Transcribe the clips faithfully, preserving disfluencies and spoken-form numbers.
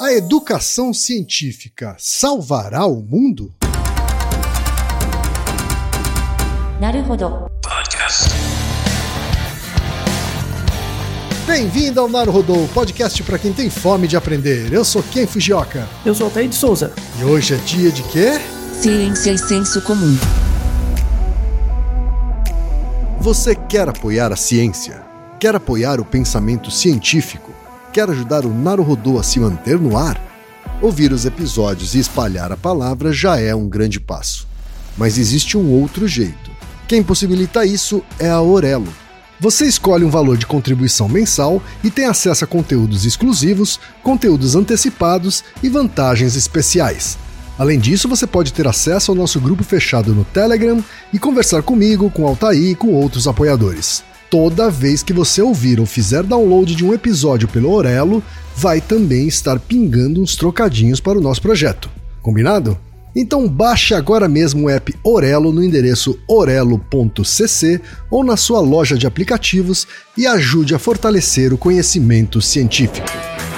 A educação científica salvará o mundo? Naruhodo. Bem-vindo ao Naruhodo, podcast para quem tem fome de aprender. Eu sou Ken Fujioka. Eu sou Altair de Souza. E hoje é dia de quê? Ciência e senso comum. Você quer apoiar a ciência? Quer apoiar o pensamento científico? Quer ajudar o Naruhodo a se manter no ar? Ouvir os episódios e espalhar a palavra já é um grande passo. Mas existe um outro jeito. Quem possibilita isso é a Orelo. Você escolhe um valor de contribuição mensal e tem acesso a conteúdos exclusivos, conteúdos antecipados e vantagens especiais. Além disso, você pode ter acesso ao nosso grupo fechado no Telegram e conversar comigo, com Altair e com outros apoiadores. Toda vez que você ouvir ou fizer download de um episódio pelo Orelo, vai também estar pingando uns trocadinhos para o nosso projeto. Combinado? Então baixe agora mesmo o app Orelo no endereço orelo ponto c c ou na sua loja de aplicativos e ajude a fortalecer o conhecimento científico.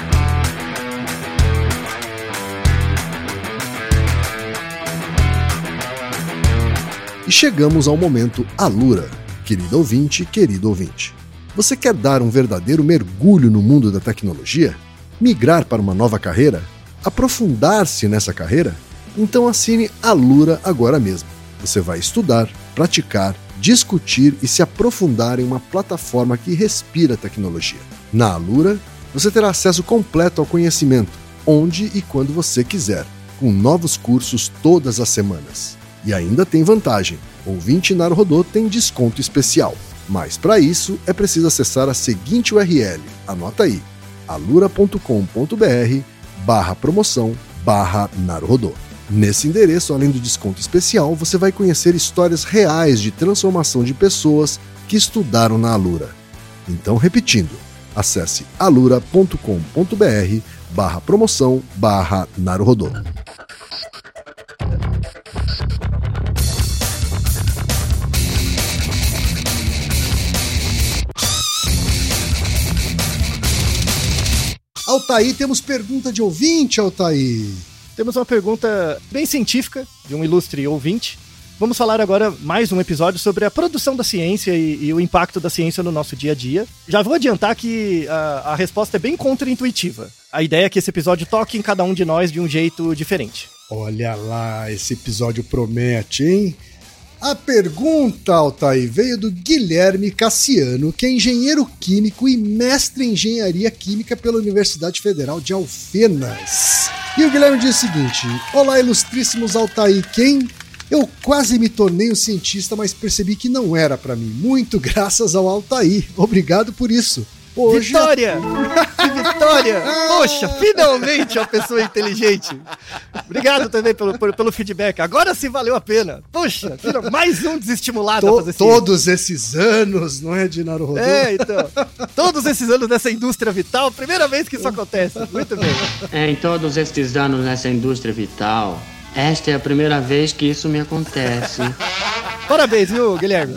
E chegamos ao momento Alura. Querido ouvinte, querido ouvinte, você quer dar um verdadeiro mergulho no mundo da tecnologia? Migrar para uma nova carreira? Aprofundar-se nessa carreira? Então assine Alura agora mesmo. Você vai estudar, praticar, discutir e se aprofundar em uma plataforma que respira tecnologia. Na Alura, você terá acesso completo ao conhecimento, onde e quando você quiser, com novos cursos todas as semanas. E ainda tem vantagem, ouvinte Naruhodo tem desconto especial. Mas para isso é preciso acessar a seguinte U R L, anota aí, alura ponto com ponto b r barra promoção barra Naruhodo. Nesse endereço, além do desconto especial, você vai conhecer histórias reais de transformação de pessoas que estudaram na Alura. Então, repetindo, acesse alura ponto com ponto b r barra promoção barra Naruhodo. Altair, temos pergunta de ouvinte, Altair. Temos uma pergunta bem científica, de um ilustre ouvinte. Vamos falar agora mais um episódio sobre a produção da ciência e, e o impacto da ciência no nosso dia a dia. Já vou adiantar que a, a resposta é bem contraintuitiva. A ideia é que esse episódio toque em cada um de nós de um jeito diferente. Olha lá, esse episódio promete, hein? A pergunta, Altair, veio do Guilherme Cassiano, que é engenheiro químico e mestre em engenharia química pela Universidade Federal de Alfenas. E o Guilherme diz o seguinte: olá, ilustríssimos Altair, quem? Eu quase me tornei um cientista, mas percebi que não era pra mim. Muito graças ao Altair. Obrigado por isso. Hoje... Vitória! Que vitória! Poxa, finalmente uma pessoa inteligente. Obrigado também pelo, pelo, pelo feedback. Agora sim valeu a pena. Poxa, mais um desestimulado to, a fazer Todos ciência. Esses anos, não é, de Naruhodo? É, então. Todos esses anos nessa indústria vital, primeira vez que isso acontece. Muito bem. É, em todos esses anos nessa indústria vital, esta é a primeira vez que isso me acontece. Parabéns, viu, Guilherme?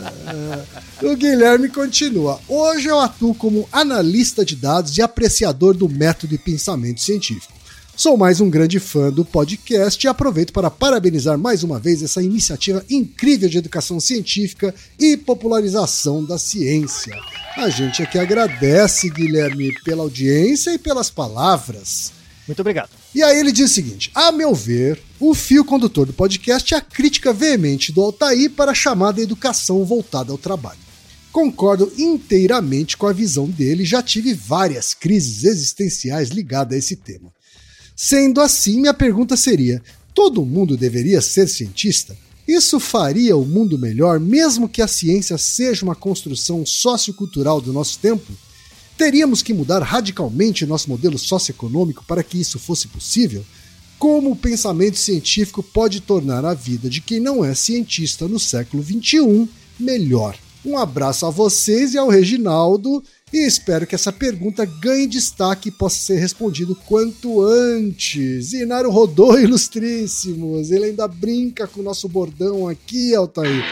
O Guilherme continua. Hoje eu atuo como analista de dados e apreciador do método e pensamento científico. Sou mais um grande fã do podcast e aproveito para parabenizar mais uma vez essa iniciativa incrível de educação científica e popularização da ciência. A gente aqui agradece, Guilherme, pela audiência e pelas palavras. Muito obrigado. E aí ele diz o seguinte: a meu ver, o fio condutor do podcast é a crítica veemente do Altair para a chamada educação voltada ao trabalho. Concordo inteiramente com a visão dele e já tive várias crises existenciais ligadas a esse tema. Sendo assim, minha pergunta seria: todo mundo deveria ser cientista? Isso faria o mundo melhor, mesmo que a ciência seja uma construção sociocultural do nosso tempo? Teríamos que mudar radicalmente nosso modelo socioeconômico para que isso fosse possível? Como o pensamento científico pode tornar a vida de quem não é cientista no século vinte e um melhor? Um abraço a vocês e ao Reginaldo, e espero que essa pergunta ganhe destaque e possa ser respondido quanto antes. E Naruhodo, ilustríssimos, ele ainda brinca com o nosso bordão aqui, Altair.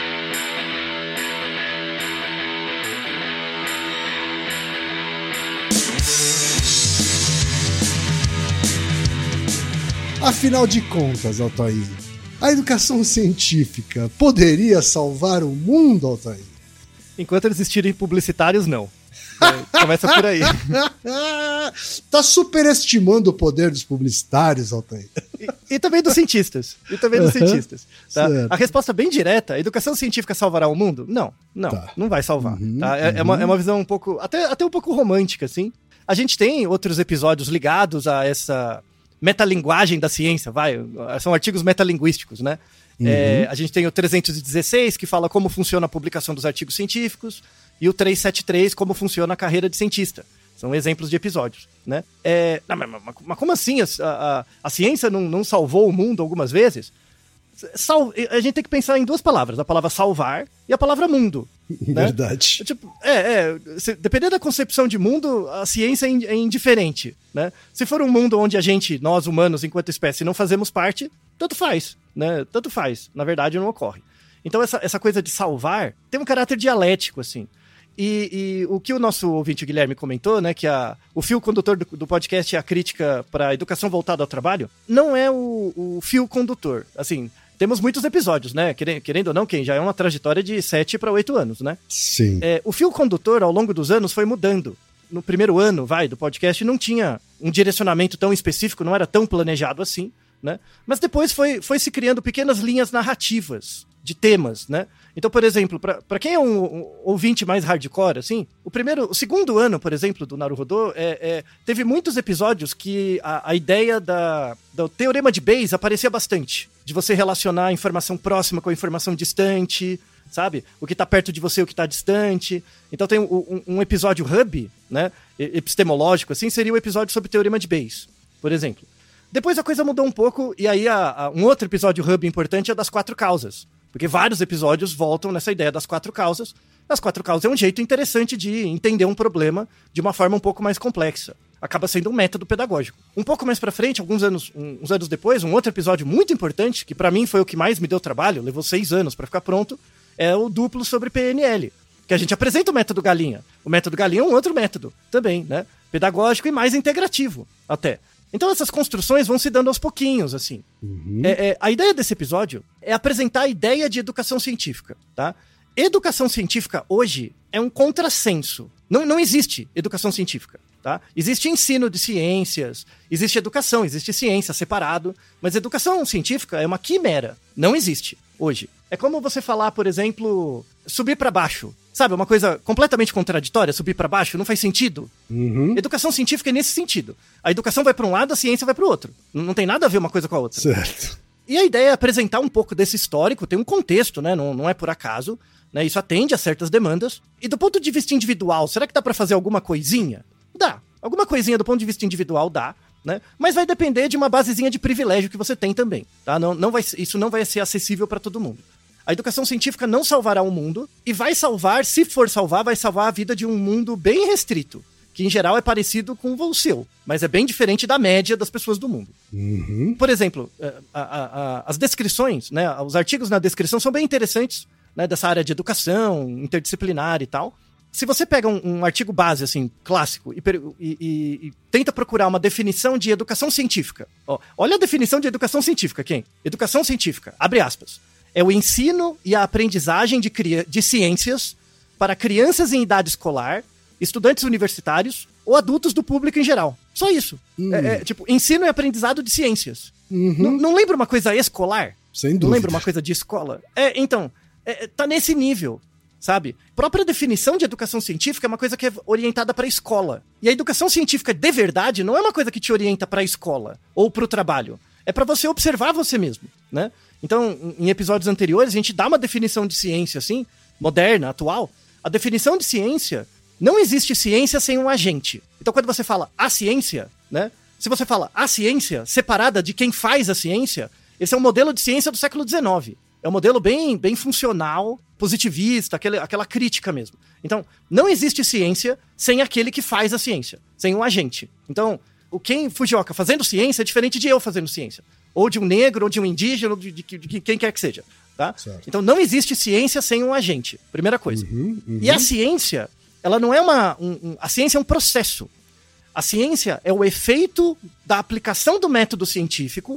Afinal de contas, Altair, a educação científica poderia salvar o mundo, Altair? Enquanto existirem publicitários, não. É, começa por aí. Tá superestimando o poder dos publicitários, Altair. E, e também dos cientistas. E também dos Uhum. cientistas. Tá? A resposta bem direta, a educação científica salvará o mundo? Não, não, Tá. não vai salvar. Uhum, Tá? É, uhum. é, uma, é uma visão um pouco, até, até um pouco romântica, assim. A gente tem outros episódios ligados a essa metalinguagem da ciência, vai, são artigos metalinguísticos, né? Uhum. É, a gente tem o trezentos e dezesseis, que fala como funciona a publicação dos artigos científicos, e o trezentos e setenta e três, como funciona a carreira de cientista. São exemplos de episódios, né? É, não, mas, mas, mas como assim? A, a, a ciência não, não salvou o mundo algumas vezes? Sal, a gente tem que pensar em duas palavras, a palavra salvar e a palavra mundo. Né? Verdade. Tipo, é, é se, dependendo da concepção de mundo, a ciência é, in, é indiferente, né? Se for um mundo onde a gente, nós humanos, enquanto espécie, não fazemos parte, tanto faz, né? Tanto faz. Na verdade, não ocorre. Então, essa, essa coisa de salvar tem um caráter dialético, assim. E, e o que o nosso ouvinte Guilherme comentou, né, que a, o fio condutor do, do podcast é a crítica para a educação voltada ao trabalho, não é o, o fio condutor. Assim, temos muitos episódios, né? Querendo, querendo ou não, quem já é uma trajetória de sete para oito anos, né? Sim. É, o fio condutor, ao longo dos anos, foi mudando. No primeiro ano, vai, do podcast, não tinha um direcionamento tão específico, não era tão planejado assim, né? Mas depois foi, foi se criando pequenas linhas narrativas de temas, né? Então, por exemplo, para quem é um, um ouvinte mais hardcore, assim, o primeiro, o segundo ano, por exemplo, do Naruhodô, é, é, teve muitos episódios que a, a ideia da, do teorema de Bayes aparecia bastante, de você relacionar a informação próxima com a informação distante, sabe? O que está perto de você e o que está distante. Então tem um, um episódio hub, né, epistemológico, assim, seria o episódio sobre o teorema de Bayes, por exemplo. Depois a coisa mudou um pouco, e aí a, a, um outro episódio hub importante é das quatro causas. Porque vários episódios voltam nessa ideia das quatro causas. As quatro causas é um jeito interessante de entender um problema de uma forma um pouco mais complexa. Acaba sendo um método pedagógico. Um pouco mais pra frente, alguns anos, uns anos depois, um outro episódio muito importante, que pra mim foi o que mais me deu trabalho, levou seis anos pra ficar pronto, é o duplo sobre P N L. Que a gente apresenta o método Galinha. O método Galinha é um outro método também, né? Pedagógico e mais integrativo, até. Então essas construções vão se dando aos pouquinhos, assim. Uhum. É, é, a ideia desse episódio é apresentar a ideia de educação científica, tá? Educação científica hoje é um contrassenso. Não, não existe educação científica, tá? Existe ensino de ciências, existe educação, existe ciência separado, mas educação científica é uma quimera. Não existe hoje. É como você falar, por exemplo, subir para baixo. Sabe, uma coisa completamente contraditória, subir para baixo, não faz sentido. Uhum. Educação científica é nesse sentido. A educação vai para um lado, a ciência vai para o outro. Não tem nada a ver uma coisa com a outra. Certo. E a ideia é apresentar um pouco desse histórico, tem um contexto, né? Não, não é por acaso, né? Isso atende a certas demandas. E do ponto de vista individual, será que dá para fazer alguma coisinha? Dá. Alguma coisinha do ponto de vista individual dá, né? Mas vai depender de uma basezinha de privilégio que você tem também, tá? Não, não vai, isso não vai ser acessível para todo mundo. A educação científica não salvará o mundo e vai salvar, se for salvar, vai salvar a vida de um mundo bem restrito, que em geral é parecido com o seu, mas é bem diferente da média das pessoas do mundo. Uhum. Por exemplo, a, a, a, as descrições, né, os artigos na descrição são bem interessantes, né, dessa área de educação, interdisciplinar e tal. Se você pega um, um artigo base, assim, clássico, e, e, e, e tenta procurar uma definição de educação científica. Ó, olha a definição de educação científica, quem? Educação científica, abre aspas. É o ensino e a aprendizagem de, cri- de ciências para crianças em idade escolar, estudantes universitários ou adultos do público em geral. Só isso. Hum. É, é, tipo, ensino e aprendizado de ciências. Uhum. Não, não lembra uma coisa escolar? Sem dúvida. Não lembra uma coisa de escola? É, então, é, tá nesse nível, sabe? A própria definição de educação científica é uma coisa que é orientada para a escola. E a educação científica de verdade não é uma coisa que te orienta para a escola ou para o trabalho. É para você observar você mesmo, né? Então, em episódios anteriores, a gente dá uma definição de ciência, assim, moderna, atual. A definição de ciência, não existe ciência sem um agente. Então, quando você fala a ciência, né? Se você fala a ciência, separada de quem faz a ciência, esse é um modelo de ciência do século dezenove. É um modelo bem, bem funcional, positivista, aquele, aquela crítica mesmo. Então, não existe ciência sem aquele que faz a ciência, sem um agente. Então, o Ken Fujioka fazendo ciência é diferente de eu fazendo ciência. Ou de um negro, ou de um indígena, ou de, de, de, de quem quer que seja, tá? Certo. Então não existe ciência sem um agente, primeira coisa. Uhum, uhum. E a ciência, ela não é uma... Um, um, a ciência é um processo. A ciência é o efeito da aplicação do método científico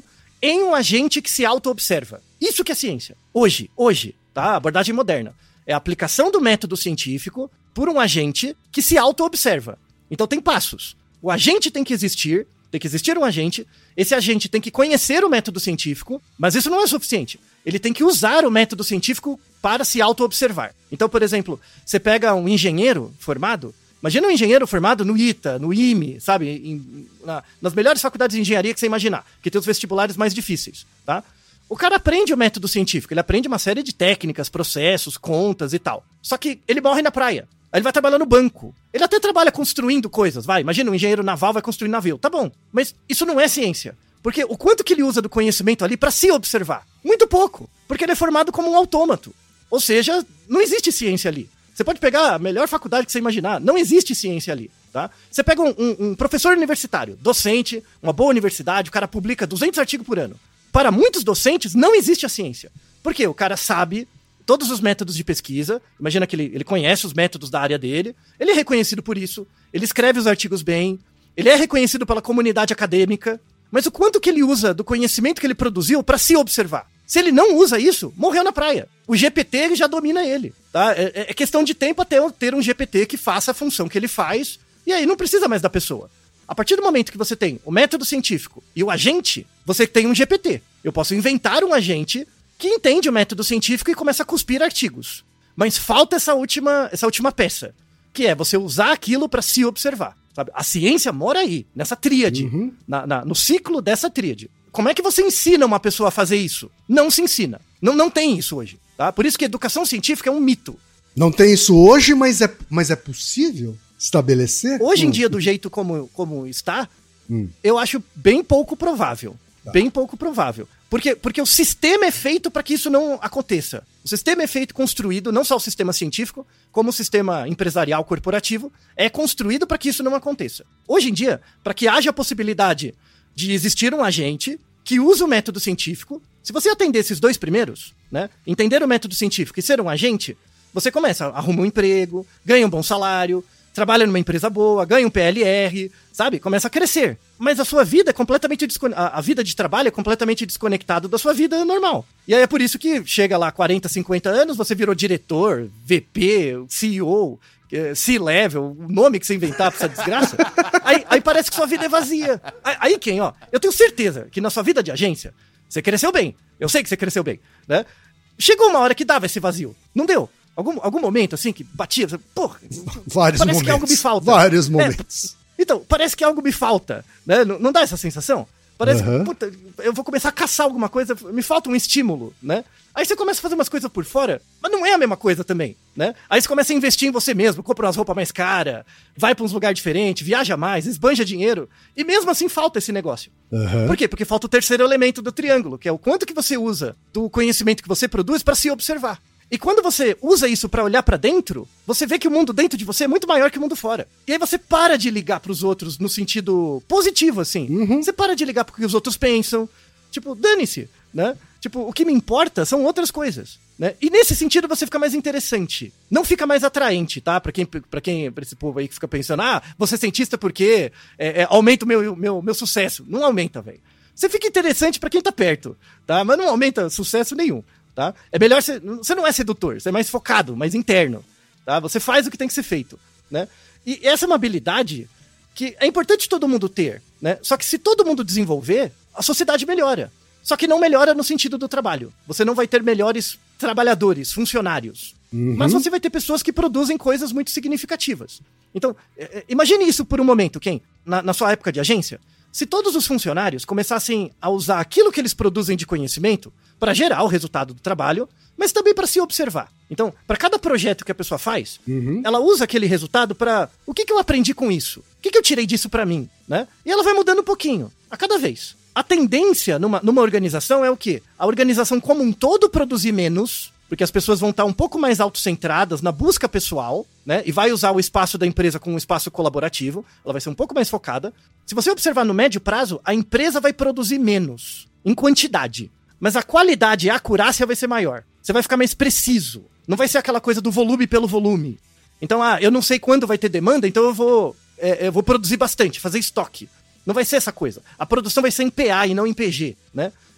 em um agente que se auto-observa. Isso que é ciência. Hoje, hoje, tá? Abordagem moderna. É a aplicação do método científico por um agente que se auto-observa. Então tem passos. O agente tem que existir, tem que existir um agente, esse agente tem que conhecer o método científico, mas isso não é suficiente. Ele tem que usar o método científico para se auto-observar. Então, por exemplo, você pega um engenheiro formado, imagina um engenheiro formado no ITA, no I M E, sabe? Em, na, nas melhores faculdades de engenharia que você imaginar, que tem os vestibulares mais difíceis, tá? O cara aprende o método científico, ele aprende uma série de técnicas, processos, contas e tal. Só que ele morre na praia. Aí ele vai trabalhar no banco. Ele até trabalha construindo coisas, vai. Imagina um engenheiro naval vai construir navio. Tá bom, mas isso não é ciência. Porque o quanto que ele usa do conhecimento ali pra se observar? Muito pouco. Porque ele é formado como um autômato. Ou seja, não existe ciência ali. Você pode pegar a melhor faculdade que você imaginar. Não existe ciência ali, tá? Você pega um, um, um professor universitário, docente, uma boa universidade, o cara publica duzentos artigos por ano. Para muitos docentes, não existe a ciência. Por quê? O cara sabe todos os métodos de pesquisa, imagina que ele, ele conhece os métodos da área dele, ele é reconhecido por isso, ele escreve os artigos bem, ele é reconhecido pela comunidade acadêmica, mas o quanto que ele usa do conhecimento que ele produziu para se observar? Se ele não usa isso, morreu na praia. O G P T ele já domina ele, tá? É, é questão de tempo até ter um G P T que faça a função que ele faz, e aí não precisa mais da pessoa. A partir do momento que você tem o método científico e o agente, você tem um G P T. Eu posso inventar um agente que entende o método científico e começa a cuspir artigos. Mas falta essa última, essa última peça, que é você usar aquilo para se observar. Sabe? A ciência mora aí, nessa tríade, uhum. na, na, no ciclo dessa tríade. Como é que você ensina uma pessoa a fazer isso? Não se ensina. Não, não tem isso hoje. Tá? Por isso que educação científica é um mito. Não tem isso hoje, mas é, mas é possível estabelecer? Hoje em dia, do jeito como, como está, hum. eu acho bem pouco provável. Tá. Bem pouco provável. Porque, porque o sistema é feito para que isso não aconteça. O sistema é feito, construído, não só o sistema científico, como o sistema empresarial corporativo, é construído para que isso não aconteça. Hoje em dia, para que haja a possibilidade de existir um agente que usa o método científico, se você atender esses dois primeiros, né, entender o método científico e ser um agente, você começa, arruma um emprego, ganha um bom salário, trabalha numa empresa boa, ganha um P L R, sabe? Começa a crescer. Mas a sua vida é completamente desconectada. A vida de trabalho é completamente desconectada da sua vida normal. E aí é por isso que chega lá quarenta, cinquenta anos, você virou diretor, V P, C E O, C-Level, o nome que você inventar pra essa desgraça. aí, aí parece que sua vida é vazia. Aí, aí quem, ó? Eu tenho certeza que na sua vida de agência, você cresceu bem. Eu sei que você cresceu bem, né? Chegou uma hora que dava esse vazio. Não deu? Algum, algum momento, assim, que batia, porra, vários parece momentos. que algo me falta. Vários momentos. É, então, parece que algo me falta, né? Não, não dá essa sensação? Parece uhum. que, puta, eu vou começar a caçar alguma coisa, me falta um estímulo, né? Aí você começa a fazer umas coisas por fora, mas não é a mesma coisa também, né? Aí você começa a investir em você mesmo, compra umas roupas mais caras, vai pra uns lugares diferentes, viaja mais, esbanja dinheiro, e mesmo assim falta esse negócio. Uhum. Por quê? Porque falta o terceiro elemento do triângulo, que é o quanto que você usa do conhecimento que você produz para se observar. E quando você usa isso pra olhar pra dentro, você vê que o mundo dentro de você é muito maior que o mundo fora. E aí você para de ligar pros outros no sentido positivo, assim. Uhum. Você para de ligar pro que os outros pensam. Tipo, dane-se, né? Tipo, o que me importa são outras coisas, né? E nesse sentido você fica mais interessante. Não fica mais atraente, tá? Pra quem, pra quem, pra esse povo aí que fica pensando, ah, você é cientista porque é, é, aumenta o meu, meu, meu sucesso. Não aumenta, velho. Você fica interessante pra quem tá perto, tá? Mas não aumenta sucesso nenhum. Tá? É melhor ser, você não é sedutor, você é mais focado, mais interno, tá? Você faz o que tem que ser feito, né? E essa é uma habilidade que é importante todo mundo ter, né? Só que se todo mundo desenvolver, a sociedade melhora. Só que não melhora no sentido do trabalho. Você não vai ter melhores trabalhadores, funcionários. Uhum. Mas você vai ter pessoas que produzem coisas muito significativas. Então, imagine isso por um momento, Ken, na, na sua época de agência. Se todos os funcionários começassem a usar aquilo que eles produzem de conhecimento para gerar o resultado do trabalho, mas também para se observar. Então, para cada projeto que a pessoa faz, uhum. ela usa aquele resultado para o que, que eu aprendi com isso? O que, que eu tirei disso para mim? Né? E ela vai mudando um pouquinho, a cada vez. A tendência numa, numa organização é o quê? A organização como um todo produzir menos, porque as pessoas vão estar um pouco mais autocentradas na busca pessoal, né? E vai usar o espaço da empresa como um espaço colaborativo, ela vai ser um pouco mais focada. Se você observar no médio prazo, a empresa vai produzir menos, em quantidade. Mas a qualidade e a acurácia vai ser maior. Você vai ficar mais preciso. Não vai ser aquela coisa do volume pelo volume. Então, ah, eu não sei quando vai ter demanda, então eu vou, é, eu vou produzir bastante, fazer estoque. Não vai ser essa coisa. A produção vai ser em P A e não em P G, né?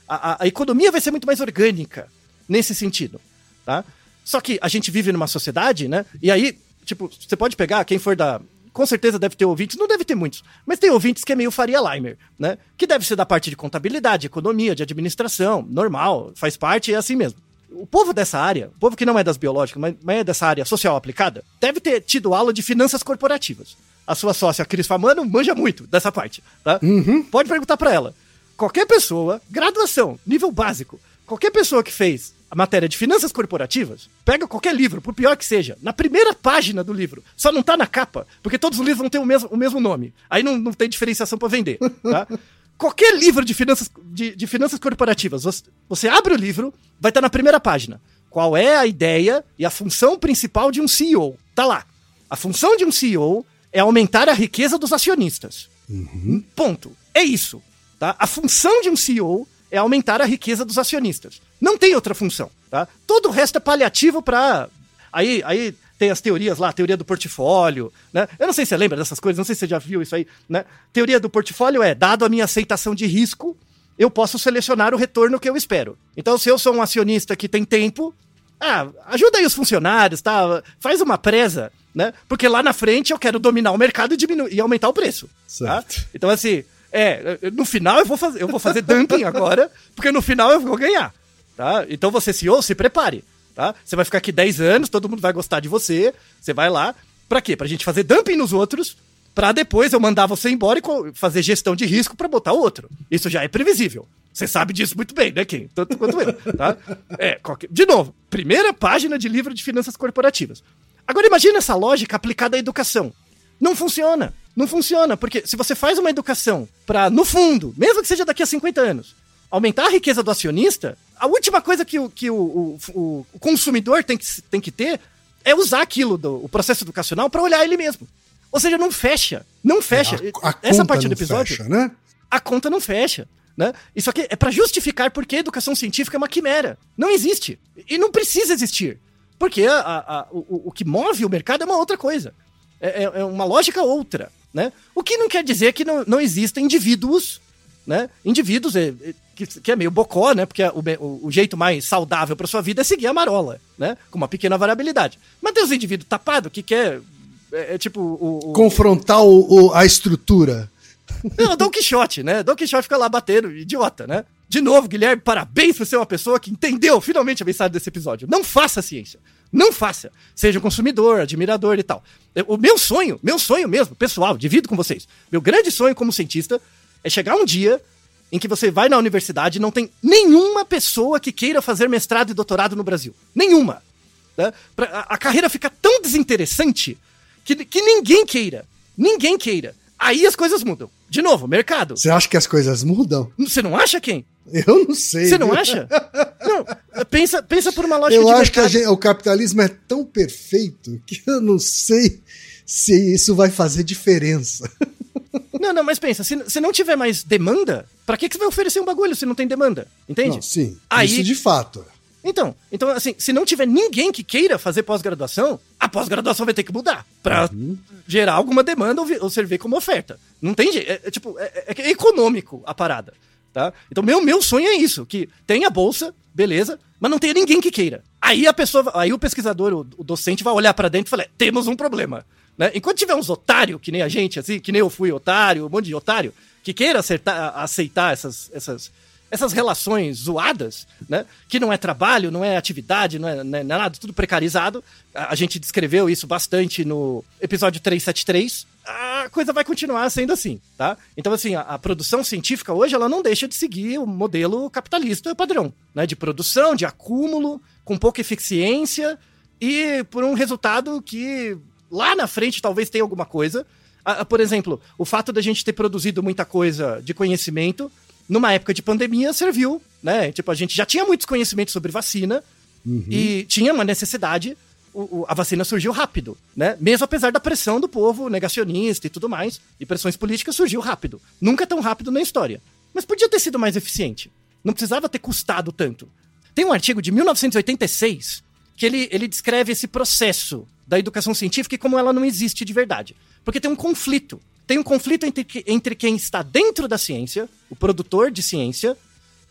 A, a economia vai ser muito mais orgânica nesse sentido, tá? Só que a gente vive numa sociedade, né? E aí, tipo, você pode pegar quem for da... Com certeza deve ter ouvintes, não deve ter muitos, mas tem ouvintes que é meio Faria Limer, né? Que deve ser da parte de contabilidade, economia, de administração, normal, faz parte, é assim mesmo. O povo dessa área, o povo que não é das biológicas, mas, mas é dessa área social aplicada, deve ter tido aula de finanças corporativas. A sua sócia, Cris Famano, manja muito dessa parte, tá? Uhum. Pode perguntar pra ela. Qualquer pessoa, graduação, nível básico, qualquer pessoa que fez a matéria de finanças corporativas, pega qualquer livro, por pior que seja, na primeira página do livro, só não tá na capa, porque todos os livros vão ter o mesmo, o mesmo nome. Aí não, não tem diferenciação pra vender, tá? Qualquer livro de finanças, de, de finanças corporativas, você, você abre o livro, vai estar na primeira página. Qual é a ideia e a função principal de um C E O? Tá lá. A função de um C E O é aumentar a riqueza dos acionistas. Uhum. Ponto. É isso. Tá? A função de um C E O é aumentar a riqueza dos acionistas. Não tem outra função, tá? Todo o resto é paliativo para... Aí, aí tem as teorias lá, a teoria do portfólio, né? Eu não sei se você lembra dessas coisas, não sei se você já viu isso aí, né? Teoria do portfólio é, dado a minha aceitação de risco, eu posso selecionar o retorno que eu espero. Então, se eu sou um acionista que tem tempo, ah, ajuda aí os funcionários, tá? Faz uma presa, né? Porque lá na frente eu quero dominar o mercado e, diminuir, e aumentar o preço. Certo. Tá? Então, assim... É, no final eu vou fazer, eu vou fazer dumping agora, porque no final eu vou ganhar, tá? Então você, C E O, se prepare, tá? Você vai ficar aqui dez anos, todo mundo vai gostar de você, você vai lá, pra quê? Pra gente fazer dumping nos outros, pra depois eu mandar você embora e fazer gestão de risco pra botar outro. Isso já é previsível. Você sabe disso muito bem, né, Kim? Tanto quanto eu, tá? É, qualquer... De novo, primeira página de livro de finanças corporativas. Agora imagina essa lógica aplicada à educação. Não funciona. Não funciona, porque se você faz uma educação pra, no fundo, mesmo que seja daqui a cinquenta anos, aumentar a riqueza do acionista, a última coisa que o, que o, o, o, o consumidor tem que, tem que ter é usar aquilo, do, o processo educacional, pra olhar ele mesmo. Ou seja, não fecha. Não fecha. É, a, a Essa parte do episódio, fecha, né? A conta não fecha. Né? Isso aqui é pra justificar porque a educação científica é uma quimera. Não existe. E não precisa existir. Porque a, a, a, o, o que move o mercado é uma outra coisa. É, é uma lógica outra. Né? O que não quer dizer que não, não existem indivíduos, né? Indivíduos é, é, que, que é meio bocó, né? Porque o, o, o jeito mais saudável para sua vida é seguir a marola, né? Com uma pequena variabilidade. Mas tem os indivíduos tapados que quer, é, é tipo... O, o... Confrontar o, o, a estrutura. Não, Dom Quixote, né? Dom Quixote fica lá batendo, idiota, né? De novo, Guilherme, parabéns por ser uma pessoa que entendeu finalmente a mensagem desse episódio. Não faça ciência. Não faça. Seja um consumidor, admirador e tal. O meu sonho, meu sonho mesmo, pessoal, divido com vocês. Meu grande sonho como cientista é chegar um dia em que você vai na universidade e não tem nenhuma pessoa que queira fazer mestrado e doutorado no Brasil. Nenhuma. Né? A, a carreira fica tão desinteressante que, que ninguém queira. Ninguém queira. Aí as coisas mudam. De novo, mercado. Você acha que as coisas mudam? Você não acha, quem? Eu não sei. Você não acha? Não, pensa, pensa por uma lógica eu de acho mercado. que a gente, o capitalismo é tão perfeito que eu não sei se isso vai fazer diferença. Não, não, mas pensa, se, se não tiver mais demanda, pra que, que você vai oferecer um bagulho se não tem demanda? Entende? Não, sim, Aí, isso de fato. Então, então, assim, se não tiver ninguém que queira fazer pós-graduação, a pós-graduação vai ter que mudar pra uhum. gerar alguma demanda ou, ou servir como oferta. Não tem jeito, é, é tipo, é, é econômico a parada, tá? Então, meu, meu sonho é isso, que tenha bolsa, beleza, mas não tenha ninguém que queira. Aí a pessoa, aí o pesquisador, o, o docente vai olhar pra dentro e falar, temos um problema, né? Enquanto tiver uns otários, que nem a gente, assim, que nem eu fui otário, um monte de otário, que queira acertar, aceitar essas... essas essas relações zoadas, né? Que não é trabalho, não é atividade, não é, não é nada, tudo precarizado. A, a gente descreveu isso bastante no episódio trezentos e setenta e três. A coisa vai continuar sendo assim, tá? Então, assim, a, a produção científica hoje, ela não deixa de seguir o modelo capitalista padrão, né? De produção, de acúmulo, com pouca eficiência e por um resultado que lá na frente talvez tenha alguma coisa. A, a, por exemplo, o fato da gente ter produzido muita coisa de conhecimento numa época de pandemia serviu, né? Tipo, a gente já tinha muitos conhecimentos sobre vacina uhum. e tinha uma necessidade, o, o, a vacina surgiu rápido, né? Mesmo apesar da pressão do povo negacionista e tudo mais, e pressões políticas, surgiu rápido. Nunca tão rápido na história. Mas podia ter sido mais eficiente. Não precisava ter custado tanto. Tem um artigo de mil novecentos e oitenta e seis que ele, ele descreve esse processo da educação científica e como ela não existe de verdade. Porque tem um conflito. Tem um conflito entre, entre quem está dentro da ciência, o produtor de ciência,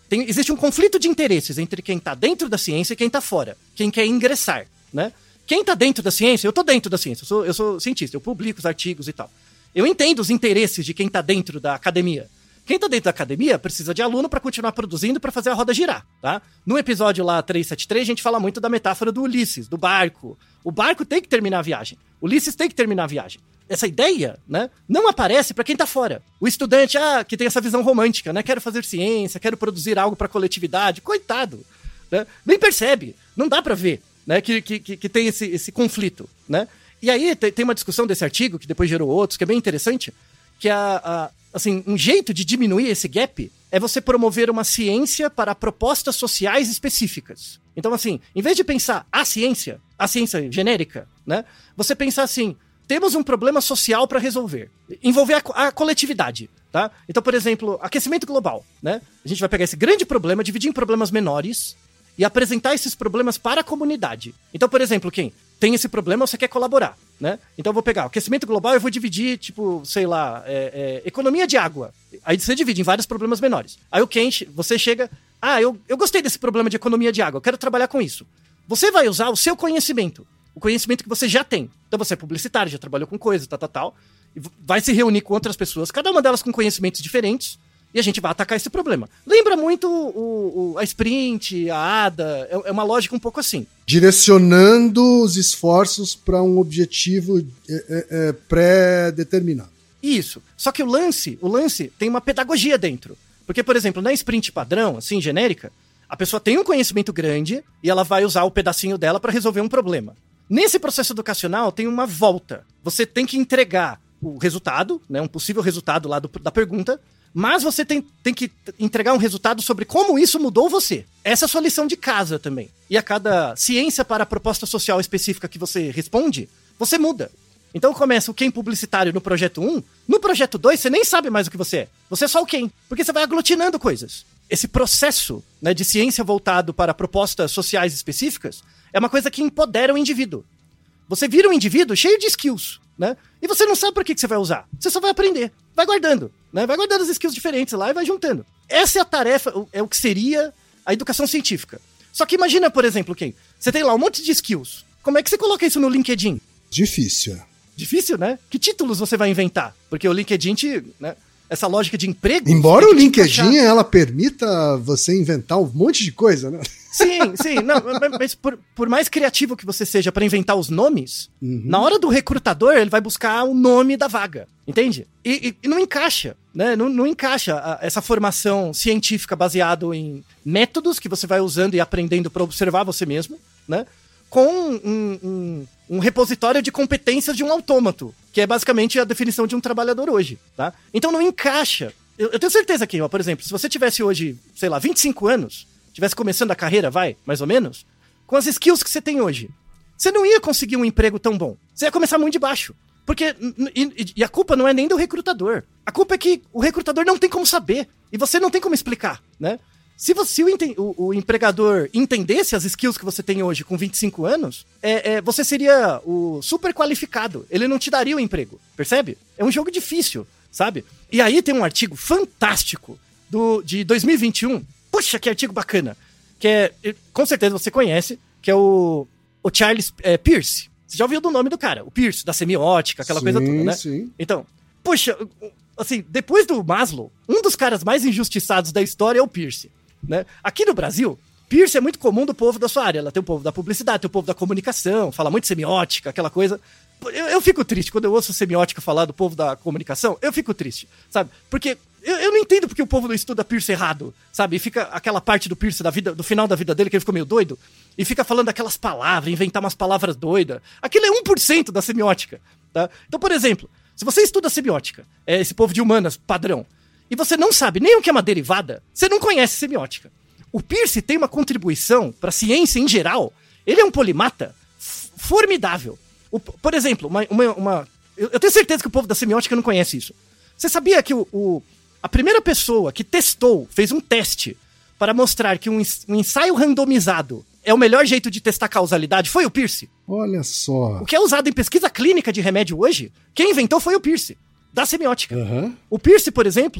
tem, existe um conflito de interesses entre quem tá dentro da ciência e quem tá fora, quem quer ingressar, né? Quem tá dentro da ciência, eu tô dentro da ciência, eu sou, eu sou cientista, eu publico os artigos e tal. Eu entendo os interesses de quem tá dentro da academia. Quem tá dentro da academia precisa de aluno para continuar produzindo para fazer a roda girar, tá? No episódio lá trezentos e setenta e três, a gente fala muito da metáfora do Ulisses, do barco. O barco tem que terminar a viagem. O Ulisses tem que terminar a viagem. Essa ideia, né, não aparece para quem tá fora. O estudante, ah, que tem essa visão romântica, né? Quero fazer ciência, quero produzir algo para a coletividade. Coitado, né? Nem percebe, não dá para ver, né, que, que, que tem esse, esse conflito, né? E aí tem uma discussão desse artigo, que depois gerou outros, que é bem interessante, que a, a, assim, um jeito de diminuir esse gap é você promover uma ciência para propostas sociais específicas. Então, assim, em vez de pensar a ciência, a ciência genérica, né, você pensar assim, temos um problema social para resolver, envolver a, a coletividade, tá? Então, por exemplo, aquecimento global, né? A gente vai pegar esse grande problema, dividir em problemas menores e apresentar esses problemas para a comunidade. Então, por exemplo, quem tem esse problema, você quer colaborar, né? Então eu vou pegar o aquecimento global, eu vou dividir, tipo, sei lá, é, é, economia de água. Aí você divide em vários problemas menores. Aí o Ken, você chega, ah, eu, eu gostei desse problema de economia de água, eu quero trabalhar com isso. Você vai usar o seu conhecimento, o conhecimento que você já tem. Então você é publicitário, já trabalhou com coisa, tal, tal, tal, e vai se reunir com outras pessoas, cada uma delas com conhecimentos diferentes, e a gente vai atacar esse problema. Lembra muito o, o, a Sprint, a ADA, é, é uma lógica um pouco assim. Direcionando os esforços para um objetivo é, é, é, pré-determinado. Isso. Só que o lance, o lance tem uma pedagogia dentro. Porque, por exemplo, na Sprint padrão, assim, genérica, a pessoa tem um conhecimento grande e ela vai usar o pedacinho dela para resolver um problema. Nesse processo educacional tem uma volta. Você tem que entregar o resultado, né, um possível resultado lá do, da pergunta, mas você tem, tem que entregar um resultado sobre como isso mudou você. Essa é a sua lição de casa também. E a cada ciência para a proposta social específica que você responde, você muda. Então começa o quem publicitário no projeto um, no projeto dois você nem sabe mais o que você é. Você é só o quem, porque você vai aglutinando coisas. Esse processo, né, de ciência voltado para propostas sociais específicas é uma coisa que empodera o indivíduo. Você vira um indivíduo cheio de skills, né? E você não sabe para que, que você vai usar. Você só vai aprender. Vai guardando, né? Vai guardando as skills diferentes lá e vai juntando. Essa é a tarefa, é o que seria a educação científica. Só que imagina, por exemplo, quem? Você tem lá um monte de skills. Como é que você coloca isso no LinkedIn? Difícil. Difícil, né? Que títulos você vai inventar? Porque o LinkedIn, te, né? Essa lógica de emprego... Embora o LinkedIn, ela permita você inventar um monte de coisa, né? Sim, sim. Não, mas por, por mais criativo que você seja para inventar os nomes, uhum. na hora do recrutador, ele vai buscar o nome da vaga. Entende? E, e, e não encaixa, né? Não, não encaixa a, essa formação científica baseada em métodos que você vai usando e aprendendo para observar você mesmo, né? Com um, um, um repositório de competências de um autômato, que é basicamente a definição de um trabalhador hoje, tá? Então não encaixa. Eu, eu tenho certeza que, ó, por exemplo, se você tivesse hoje, sei lá, vinte e cinco anos, tivesse começando a carreira, vai, mais ou menos, com as skills que você tem hoje, você não ia conseguir um emprego tão bom. Você ia começar muito de baixo. Porque, e, e a culpa não é nem do recrutador. A culpa é que o recrutador não tem como saber. E você não tem como explicar, né? Se, você, se o, o, o empregador entendesse as skills que você tem hoje com vinte e cinco anos, é, é, você seria o super qualificado. Ele não te daria o emprego, percebe? É um jogo difícil, sabe? E aí tem um artigo fantástico do, de dois mil e vinte e um. Puxa, que artigo bacana. Que é, com certeza você conhece, que é o, o Charles é, Peirce. Você já ouviu do nome do cara, o Peirce, da semiótica, aquela sim, coisa toda, né? Sim. Então, puxa, assim, depois do Maslow, um dos caras mais injustiçados da história é o Peirce. Né? Aqui no Brasil, Peirce é muito comum do povo da sua área. Ela tem o povo da publicidade, tem o povo da comunicação, fala muito semiótica, aquela coisa. Eu, eu fico triste quando eu ouço semiótica falar do povo da comunicação. Eu fico triste, sabe? Porque eu, eu não entendo porque o povo não estuda Peirce errado, sabe? E fica aquela parte do Peirce da vida, do final da vida dele que ele ficou meio doido e fica falando aquelas palavras, inventar umas palavras doidas. Aquilo é um por cento da semiótica, tá? Então, por exemplo, se você estuda semiótica, é esse povo de humanas padrão, e você não sabe nem o que é uma derivada, você não conhece semiótica. O Peirce tem uma contribuição para a ciência em geral. Ele é um polimata f- formidável. O, por exemplo, uma, uma, uma, eu tenho certeza que o povo da semiótica não conhece isso. Você sabia que o, o, a primeira pessoa que testou, fez um teste para mostrar que um, um ensaio randomizado é o melhor jeito de testar causalidade foi o Peirce? Olha só. O que é usado em pesquisa clínica de remédio hoje, quem inventou foi o Peirce. Da semiótica. Uhum. O Peirce, por exemplo,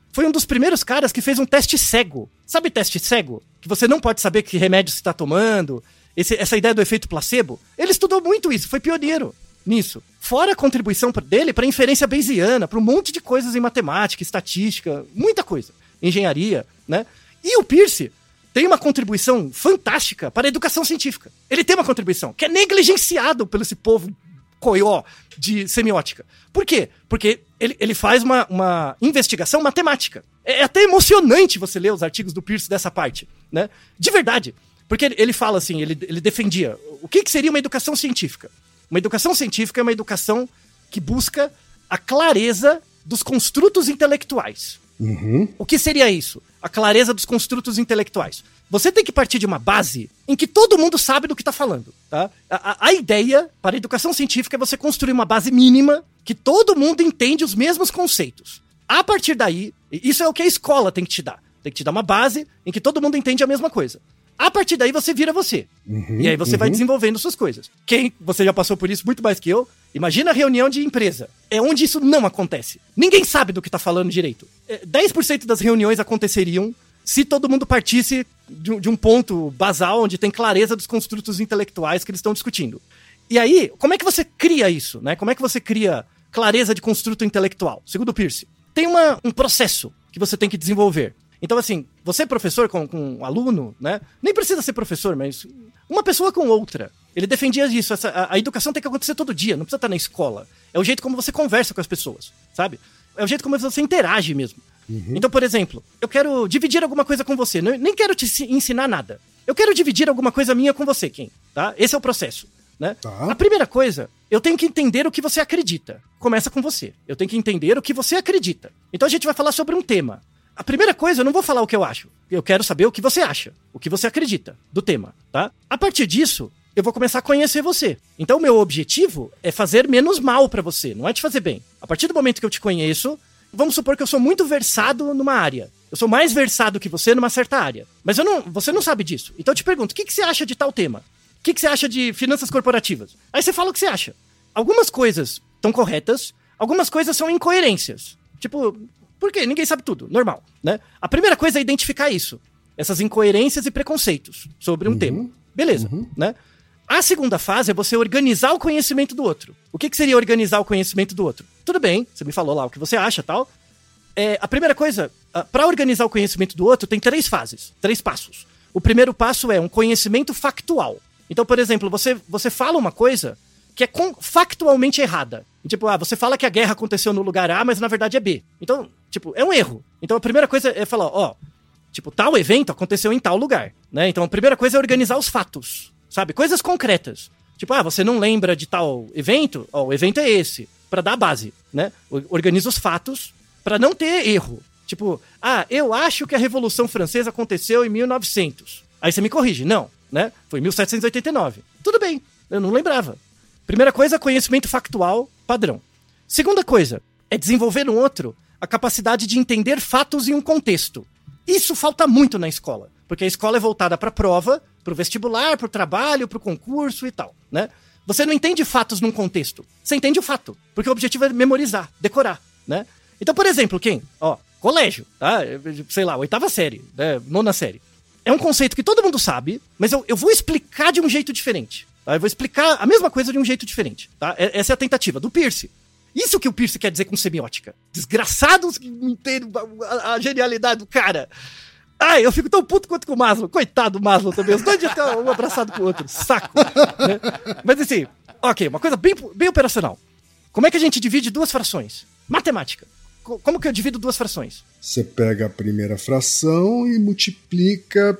foi um dos primeiros caras que fez um teste cego. Sabe teste cego? Que você não pode saber que remédio você tá tomando, esse, essa ideia do efeito placebo. Ele estudou muito isso, foi pioneiro nisso. Fora a contribuição dele para inferência bayesiana, para um monte de coisas em matemática, estatística, muita coisa. Engenharia, né? E o Peirce tem uma contribuição fantástica para a educação científica. Ele tem uma contribuição que é negligenciado pelo esse povo coió de semiótica. Por quê? Porque ele, ele faz uma, uma investigação matemática. É até emocionante você ler os artigos do Peirce dessa parte, né? De verdade. Porque ele, ele fala assim, ele, ele defendia o que, que seria uma educação científica. Uma educação científica é uma educação que busca a clareza dos construtos intelectuais. Uhum. O que seria isso? A clareza dos construtos intelectuais. Você tem que partir de uma base em que todo mundo sabe do que está falando. Tá? A, a, a ideia para a educação científica é você construir uma base mínima que todo mundo entende os mesmos conceitos. A partir daí, isso é o que a escola tem que te dar. Tem que te dar uma base em que todo mundo entende a mesma coisa. A partir daí você vira você. Uhum, e aí você uhum. vai desenvolvendo suas coisas. Quem, você já passou por isso muito mais que eu, imagina a reunião de empresa. É onde isso não acontece. Ninguém sabe do que tá falando direito. dez por cento das reuniões aconteceriam se todo mundo partisse de, de um ponto basal onde tem clareza dos construtos intelectuais que eles estão discutindo. E aí, como é que você cria isso, né? Como é que você cria clareza de construto intelectual? Segundo o Peirce, tem uma, um processo que você tem que desenvolver. Então, assim, você é professor com, com um aluno, né? Nem precisa ser professor, mas uma pessoa com outra. Ele defendia isso. Essa, a, a educação tem que acontecer todo dia, não precisa estar na escola. É o jeito como você conversa com as pessoas, sabe? É o jeito como você interage mesmo. Uhum. Então, por exemplo, eu quero dividir alguma coisa com você. Não, nem quero te ensinar nada. Eu quero dividir alguma coisa minha com você, Ken, tá? Esse é o processo, né? Tá. A primeira coisa, eu tenho que entender o que você acredita. Começa com você. Eu tenho que entender o que você acredita. Então, a gente vai falar sobre um tema. A primeira coisa, eu não vou falar o que eu acho. Eu quero saber o que você acha, o que você acredita do tema, tá? A partir disso, eu vou começar a conhecer você. Então, o meu objetivo é fazer menos mal pra você, não é te fazer bem. A partir do momento que eu te conheço, vamos supor que eu sou muito versado numa área. Eu sou mais versado que você numa certa área. Mas eu não, você não sabe disso. Então, eu te pergunto, o que, que você acha de tal tema? O que, que você acha de finanças corporativas? Aí você fala o que você acha. Algumas coisas estão corretas, algumas coisas são incoerências. Tipo... Por quê? Ninguém sabe tudo, normal, né? A primeira coisa é identificar isso, essas incoerências e preconceitos sobre um uhum. tema. Beleza, uhum. né? A segunda fase é você organizar o conhecimento do outro. O que, que seria organizar o conhecimento do outro? Tudo bem, você me falou lá o que você acha e tal. É, a primeira coisa, para organizar o conhecimento do outro, tem três fases, três passos. O primeiro passo é um conhecimento factual. Então, por exemplo, você, você fala uma coisa que é com, factualmente errada. Tipo, ah, você fala que a guerra aconteceu no lugar A, mas na verdade é B. Então, tipo, é um erro. Então a primeira coisa é falar, ó, tipo, tal evento aconteceu em tal lugar, né? Então a primeira coisa é organizar os fatos, sabe? Coisas concretas. Tipo, ah, você não lembra de tal evento? Ó, o evento é esse, pra dar a base, né? Organiza os fatos pra não ter erro. Tipo, ah, eu acho que a Revolução Francesa aconteceu em mil e novecentos. Aí você me corrige, não, né? Foi em mil setecentos e oitenta e nove. Tudo bem, eu não lembrava. Primeira coisa, conhecimento factual padrão. Segunda coisa, é desenvolver no outro a capacidade de entender fatos em um contexto. Isso falta muito na escola, porque a escola é voltada para a prova, para o vestibular, para o trabalho, para o concurso e tal, né? Você não entende fatos num contexto, você entende o fato, porque o objetivo é memorizar, decorar, né? Então, por exemplo, quem? Ó, colégio, tá? Sei lá, oitava série, né? Nona série. É um conceito que todo mundo sabe, mas eu, eu vou explicar de um jeito diferente. Tá? Eu vou explicar a mesma coisa de um jeito diferente. Tá? Essa é a tentativa do Peirce. Isso que o Peirce quer dizer com semiótica. Desgraçados que não entendem a, a genialidade do cara. Ai, eu fico tão puto quanto com o Maslow. Coitado do Maslow também. Os dois já estão um abraçado com o outro. Saco. Né? Mas assim, ok, uma coisa bem, bem operacional. Como é que a gente divide duas frações? Matemática. Como que eu divido duas frações? Você pega a primeira fração e multiplica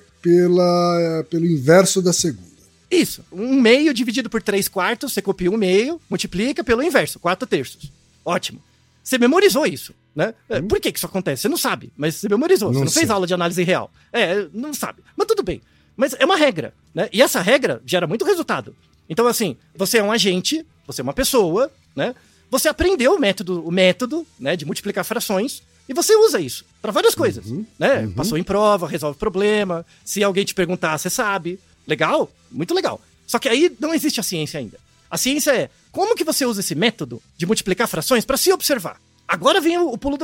pela, pelo inverso da segunda. Isso. Um meio dividido por três quartos, você copia um meio, multiplica pelo inverso, quatro terços. Ótimo. Você memorizou isso, né? Hum. Por que que isso acontece? Você não sabe, mas você memorizou. Não você não sei. Fez aula de análise real. É, não sabe. Mas tudo bem. Mas é uma regra, né? E essa regra gera muito resultado. Então, assim, você é um agente, você é uma pessoa, né? Você aprendeu o método, o método, né, de multiplicar frações e você usa isso para várias coisas, uhum, né? Uhum. Passou em prova, resolve problema. Se alguém te perguntar, você sabe. Legal? Muito legal. Só que aí não existe a ciência ainda. A ciência é como que você usa esse método de multiplicar frações para se observar. Agora vem o, o pulo do gato.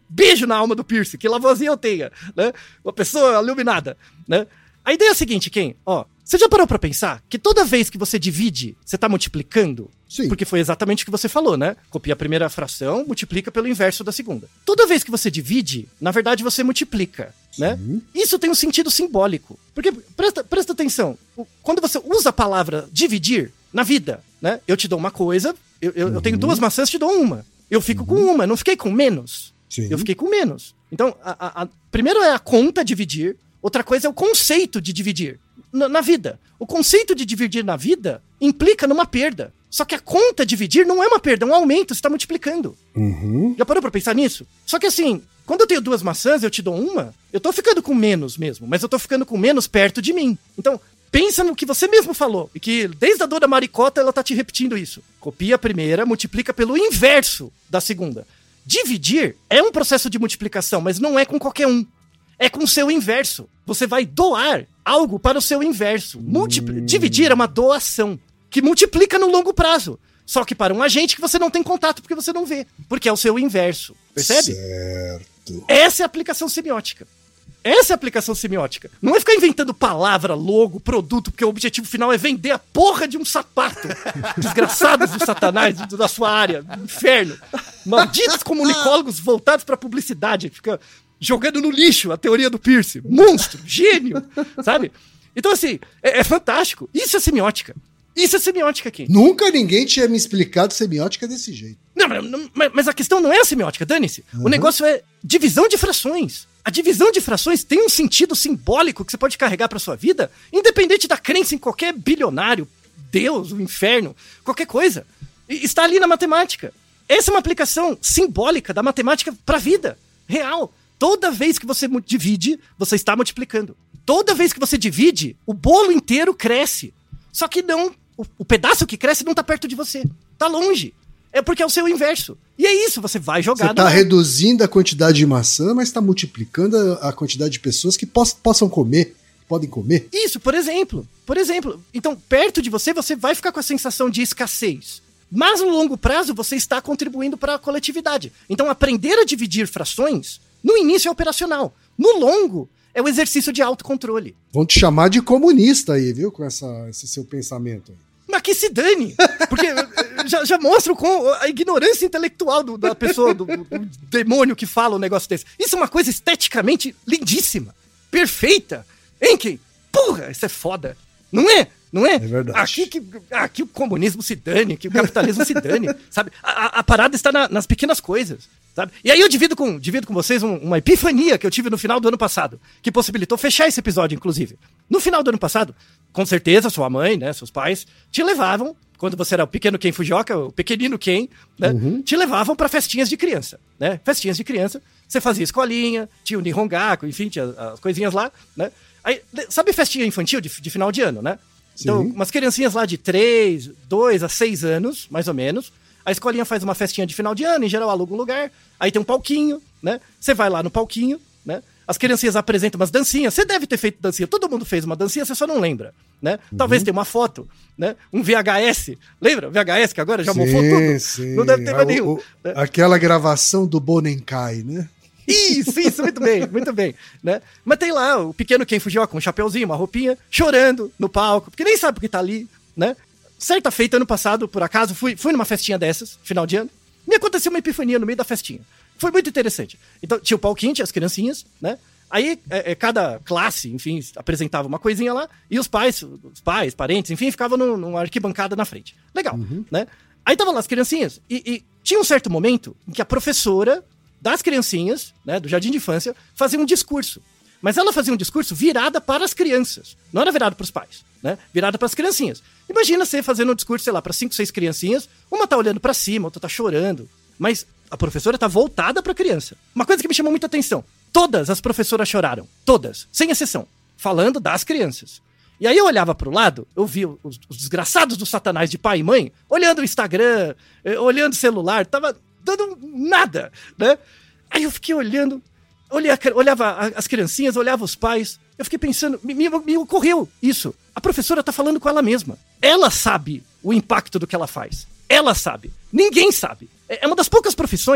Beijo na alma do Pierce, que Lavoisier eu tenha, né? Uma pessoa iluminada, né? A ideia é a seguinte, Ken, ó, você já parou pra pensar que toda vez que você divide, você tá multiplicando? Sim. Porque foi exatamente o que você falou, né? Copia a primeira fração, multiplica pelo inverso da segunda. Toda vez que você divide, na verdade você multiplica, né? Isso tem um sentido simbólico. Porque, presta, presta atenção, quando você usa a palavra dividir na vida, né? Eu te dou uma coisa, eu, eu, uhum. eu tenho duas maçãs, te dou uma. Eu fico uhum. com uma, não fiquei com menos. Sim. Eu fiquei com menos. Então, a, a, a, primeiro é a conta dividir, outra coisa é o conceito de dividir na, na vida. O conceito de dividir na vida implica numa perda. Só que a conta dividir não é uma perda, é um aumento, você está multiplicando. Uhum. Já parou pra pensar nisso? Só que assim, quando eu tenho duas maçãs e eu te dou uma, eu tô ficando com menos mesmo, mas eu tô ficando com menos perto de mim. Então, pensa no que você mesmo falou, e que desde a dona Maricota ela tá te repetindo isso. Copia a primeira, multiplica pelo inverso da segunda. Dividir é um processo de multiplicação, mas não é com qualquer um. É com o seu inverso. Você vai doar algo para o seu inverso. Multipli- hum. Dividir é uma doação, que multiplica no longo prazo. Só que para um agente que você não tem contato porque você não vê. Porque é o seu inverso. Percebe? Certo. Essa é a aplicação semiótica. Essa é a aplicação semiótica. Não é ficar inventando palavra, logo, produto, porque o objetivo final é vender a porra de um sapato. Desgraçados do satanás da sua área. Inferno. Malditos comunicólogos voltados para publicidade. Fica jogando no lixo a teoria do Pierce. Monstro. Gênio. Sabe? Então, assim, é, é fantástico. Isso é semiótica. Isso é semiótica aqui. Nunca ninguém tinha me explicado semiótica desse jeito. Não, mas, mas a questão não é a semiótica, dane-se. Uhum. O negócio é divisão de frações. A divisão de frações tem um sentido simbólico que você pode carregar para sua vida, independente da crença em qualquer bilionário, Deus, o inferno, qualquer coisa. E está ali na matemática. Essa é uma aplicação simbólica da matemática para a vida real. Toda vez que você divide, você está multiplicando. Toda vez que você divide, o bolo inteiro cresce. Só que não, o, o pedaço que cresce não está perto de você. Está longe. É porque é o seu inverso. E é isso, você vai jogar... Você está reduzindo a quantidade de maçã, mas está multiplicando a, a quantidade de pessoas que poss, possam comer, podem comer. Isso, por exemplo. Por exemplo. Então, perto de você, você vai ficar com a sensação de escassez. Mas no longo prazo, você está contribuindo para a coletividade. Então, aprender a dividir frações, no início é operacional. No longo, é o exercício de autocontrole. Vão te chamar de comunista aí, viu? Com essa, esse seu pensamento aí. Mas que se dane, porque já, já mostra com a ignorância intelectual do, da pessoa, do, do demônio que fala um negócio desse. Isso é uma coisa esteticamente lindíssima, perfeita, hein, Ken? Porra, isso é foda, não é? Não é? É verdade. Aqui, que, aqui o comunismo se dane, aqui o capitalismo se dane, sabe? A, a parada está na, nas pequenas coisas, sabe? E aí eu divido com, divido com vocês um, uma epifania que eu tive no final do ano passado, que possibilitou fechar esse episódio, inclusive. No final do ano passado, com certeza, sua mãe, né, seus pais, te levavam, quando você era o pequeno Ken Fujioka, o pequenino Ken, né, uhum. te levavam para festinhas de criança, né? Festinhas de criança, você fazia escolinha, tinha o Nihongaku, enfim, tinha as coisinhas lá, né? Aí, sabe festinha infantil de, de final de ano, né? Sim. Então, umas criancinhas lá de três, dois a seis anos, mais ou menos, a escolinha faz uma festinha de final de ano, em geral aluga um lugar, aí tem um palquinho, né? Você vai lá no palquinho, né? As criancinhas apresentam umas dancinhas. Você deve ter feito dancinha. Todo mundo fez uma dancinha, você só não lembra, né? Uhum. Talvez tenha uma foto, né? Um V H S. Lembra? V H S que agora já sim, mofou tudo. Sim. Não deve ter mais nenhum. O, né? Aquela gravação do Bonenkai, né? Isso, isso, muito bem, muito bem, né? Mas tem lá o pequeno Ken Fujioka com um chapeuzinho, uma roupinha, chorando no palco, porque nem sabe porque tá ali, né? Certa feita, ano passado, por acaso, fui, fui numa festinha dessas, final de ano, me aconteceu uma epifania no meio da festinha. Foi muito interessante. Então, tinha o palquinho, tinha as criancinhas, né? Aí, é, é, cada classe, enfim, apresentava uma coisinha lá, e os pais, os pais, parentes, enfim, ficavam no, numa arquibancada na frente. Legal, uhum. né? Aí tava lá as criancinhas, e, e tinha um certo momento em que a professora das criancinhas, né, do jardim de infância, fazia um discurso. Mas ela fazia um discurso virada para as crianças, não era virado para os pais, né? Virada para as criancinhas. Imagina você fazendo um discurso, sei lá, para cinco, seis criancinhas, uma tá olhando para cima, outra tá chorando, mas a professora tá voltada para a criança. Uma coisa que me chamou muita atenção, todas as professoras choraram, todas, sem exceção, falando das crianças. E aí eu olhava pro lado, eu via os, os desgraçados do satanás de pai e mãe, olhando o Instagram, olhando o celular, tava dando nada, né? Aí eu fiquei olhando, olhei, olhava as criancinhas, olhava os pais, eu fiquei pensando, me, me, me ocorreu isso. A professora tá falando com ela mesma. Ela sabe o impacto do que ela faz. Ela sabe. Ninguém sabe. É uma das poucas profissões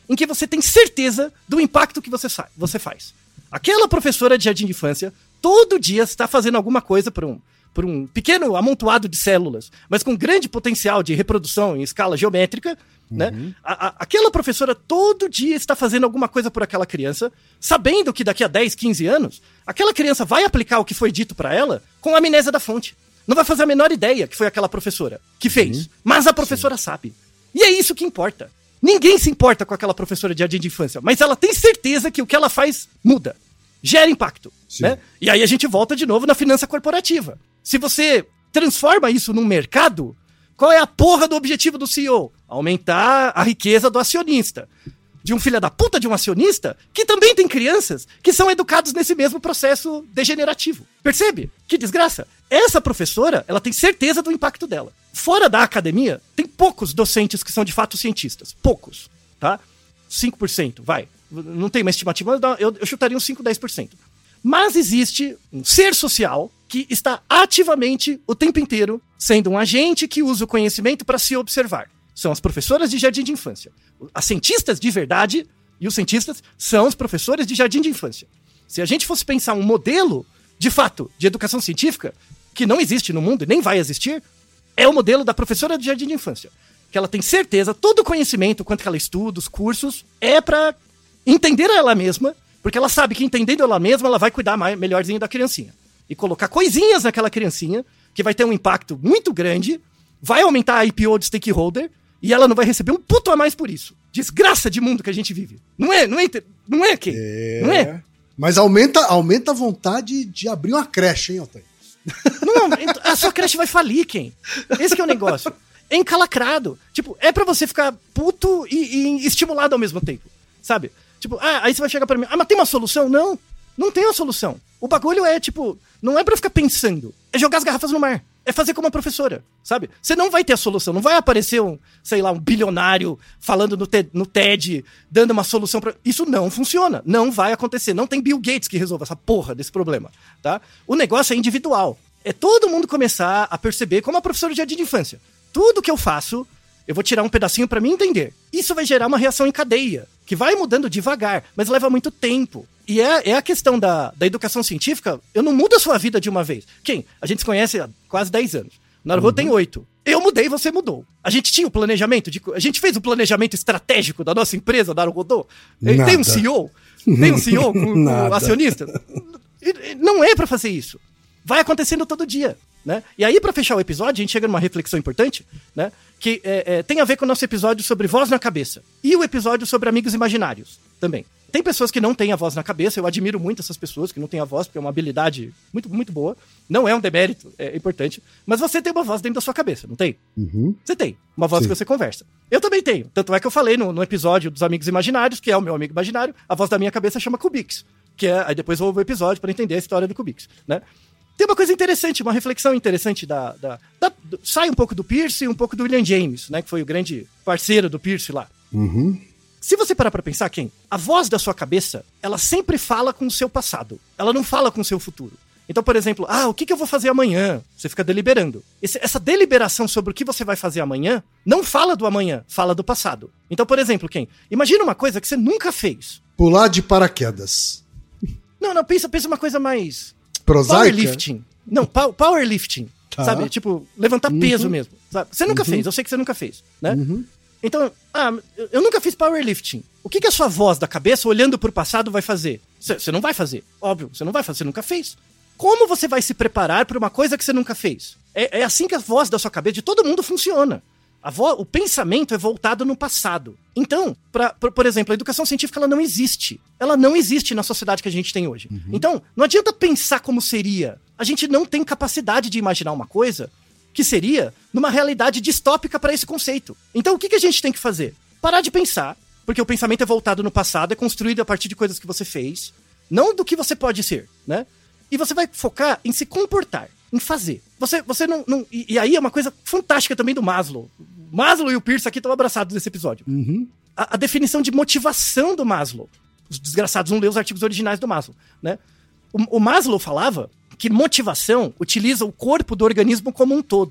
em que você tem certeza do impacto que você, sa- você faz. Aquela professora de jardim de infância, todo dia está fazendo alguma coisa por um, por um pequeno amontoado de células, mas com grande potencial de reprodução em escala geométrica, uhum. né? A, a, aquela professora todo dia está fazendo alguma coisa por aquela criança, sabendo que daqui a dez, quinze anos, aquela criança vai aplicar o que foi dito para ela com a amnésia da fonte. Não vai fazer a menor ideia que foi aquela professora que fez, uhum. mas a professora Sim. sabe. E é isso que importa. Ninguém se importa com aquela professora de jardim de infância, mas ela tem certeza que o que ela faz muda, gera impacto. Né? E aí a gente volta de novo na finança corporativa. Se você transforma isso num mercado, qual é a porra do objetivo do C E O? Aumentar a riqueza do acionista. De um filho da puta de um acionista que também tem crianças que são educados nesse mesmo processo degenerativo. Percebe? Que desgraça. Essa professora, ela tem certeza do impacto dela. Fora da academia, tem poucos docentes que são de fato cientistas. Poucos, tá? cinco por cento, vai. Não tem uma estimativa, eu, eu chutaria uns cinco, dez por cento. Mas existe um ser social que está ativamente, o tempo inteiro, sendo um agente que usa o conhecimento para se observar. São as professoras de jardim de infância. As cientistas de verdade e os cientistas são os professores de jardim de infância. Se a gente fosse pensar um modelo, de fato, de educação científica, que não existe no mundo e nem vai existir, é o modelo da professora de jardim de infância. Que ela tem certeza, todo o conhecimento, quanto que ela estuda, os cursos, é para entender ela mesma, porque ela sabe que entendendo ela mesma, ela vai cuidar mais, melhorzinho da criancinha. E colocar coisinhas naquela criancinha, que vai ter um impacto muito grande, vai aumentar a I P O de stakeholder, e ela não vai receber um puto a mais por isso. Desgraça de mundo que a gente vive. Não é? Não é? Não é, Ken? É... Não é? Mas aumenta, aumenta a vontade de abrir uma creche, hein, Otávio? Não, a sua creche vai falir, Ken. Esse que é o negócio. É encalacrado. Tipo, é pra você ficar puto e, e estimulado ao mesmo tempo. Sabe? Tipo, ah, aí você vai chegar pra mim. Ah, mas tem uma solução? Não. Não tem uma solução. O bagulho é, tipo, não é pra ficar pensando. É jogar as garrafas no mar. É fazer como a professora, sabe? Você não vai ter a solução. Não vai aparecer um, sei lá, um bilionário falando no, te- no TED, dando uma solução pra... Isso não funciona. Não vai acontecer. Não tem Bill Gates que resolva essa porra desse problema, tá? O negócio é individual. É todo mundo começar a perceber como a professora de jardim de infância. Tudo que eu faço, eu vou tirar um pedacinho pra mim entender. Isso vai gerar uma reação em cadeia, que vai mudando devagar, mas leva muito tempo. E é, é a questão da, da educação científica, eu não mudo a sua vida de uma vez. Quem? A gente se conhece há quase dez anos. O Naruto uhum. tem oito. Eu mudei, você mudou. A gente tinha o planejamento, de, a gente fez o planejamento estratégico da nossa empresa, da Naruto. Tem um C E O? Tem um C E O com, com acionistas? Não é pra fazer isso. Vai acontecendo todo dia. Né? E aí, pra fechar o episódio, a gente chega numa reflexão importante, né? Que é, é, tem a ver com o nosso episódio sobre voz na cabeça. E o episódio sobre amigos imaginários também. Tem pessoas que não têm a voz na cabeça, eu admiro muito essas pessoas que não têm a voz, porque é uma habilidade muito, muito boa. Não é um demérito, é importante. Mas você tem uma voz dentro da sua cabeça, não tem? Uhum. Você tem. Uma voz Sim. que você conversa. Eu também tenho. Tanto é que eu falei no, no episódio dos amigos imaginários, que é o meu amigo imaginário, a voz da minha cabeça chama Kubix. Que é, aí depois eu vou ver o episódio para entender a história do Kubix, né? Tem uma coisa interessante, uma reflexão interessante da... da, da do, sai um pouco do Peirce e um pouco do William James, né? Que foi o grande parceiro do Peirce lá. Uhum. Se você parar pra pensar, Ken, a voz da sua cabeça, ela sempre fala com o seu passado. Ela não fala com o seu futuro. Então, por exemplo, ah, o que, que eu vou fazer amanhã? Você fica deliberando. Esse, essa deliberação sobre o que você vai fazer amanhã não fala do amanhã, fala do passado. Então, por exemplo, Ken, imagina uma coisa que você nunca fez. Pular de paraquedas. Não, não, pensa, pensa uma coisa mais... Prosaica? Powerlifting. Não, pow, powerlifting. Tá. Sabe? Tipo, levantar uhum. peso mesmo. Sabe? Você nunca uhum. fez, eu sei que você nunca fez, né? Uhum. Então, ah, eu nunca fiz powerlifting. O que, que a sua voz da cabeça, olhando pro passado, vai fazer? Você não vai fazer. Óbvio, você não vai fazer, você nunca fez. Como você vai se preparar para uma coisa que você nunca fez? É, é assim que a voz da sua cabeça, de todo mundo, funciona. A vo- o pensamento é voltado no passado. Então, pra, por, por exemplo, a educação científica ela não existe. Ela não existe na sociedade que a gente tem hoje. Uhum. Então, não adianta pensar como seria. A gente não tem capacidade de imaginar uma coisa que seria numa realidade distópica para esse conceito. Então, o que, que a gente tem que fazer? Parar de pensar, porque o pensamento é voltado no passado, é construído a partir de coisas que você fez, não do que você pode ser, né? E você vai focar em se comportar, em fazer. Você, você não... não e, e aí é uma coisa fantástica também do Maslow. O Maslow e o Peirce aqui estão abraçados nesse episódio. Uhum. A, a definição de motivação do Maslow. Os desgraçados não lêem os artigos originais do Maslow, né? O, o Maslow falava que motivação utiliza o corpo do organismo como um todo.